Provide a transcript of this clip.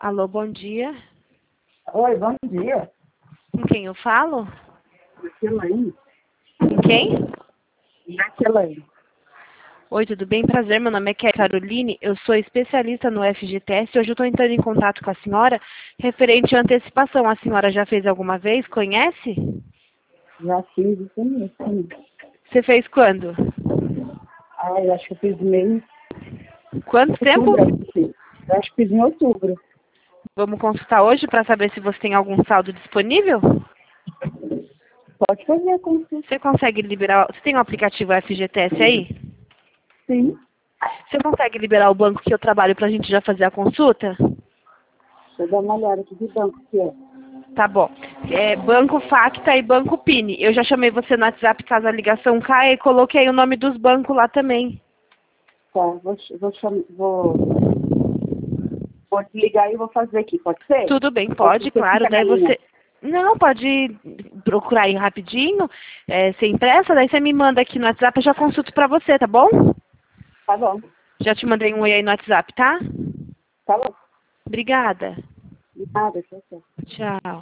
Alô, bom dia. Oi, bom dia. Com quem eu falo? Jaqueline. Com quem? Jaqueline. Oi, tudo bem? Prazer, meu nome é Caroline, eu sou especialista no FGTS. Hoje eu estou entrando em contato com a senhora referente à antecipação. A senhora já fez alguma vez? Conhece? Já fiz isso mesmo. Você fez quando? Eu acho que eu fiz meio Quanto tempo? outubro. Eu acho que fiz em outubro. Vamos consultar hoje para saber se você tem algum saldo disponível? Pode fazer a consulta. Você consegue liberar... Você tem um aplicativo FGTS aí? Sim. Você consegue liberar o banco que eu trabalho para a gente já fazer a consulta? Deixa eu dar uma olhada aqui de banco que é. Tá bom. Banco Facta e Banco Pini. Eu já chamei você no WhatsApp caso a ligação caia e coloquei o nome dos bancos lá também. Tá, vou desligar e vou fazer aqui, pode ser? Tudo bem, Ou pode, você claro. fica na Daí linha? você... Não, pode procurar aí rapidinho, sem pressa. Daí você me manda aqui no WhatsApp, eu já consulto pra você, tá bom? Tá bom. Já te mandei um oi aí no WhatsApp, tá? Tá bom. Obrigada. De nada, tchau, tchau. Tchau.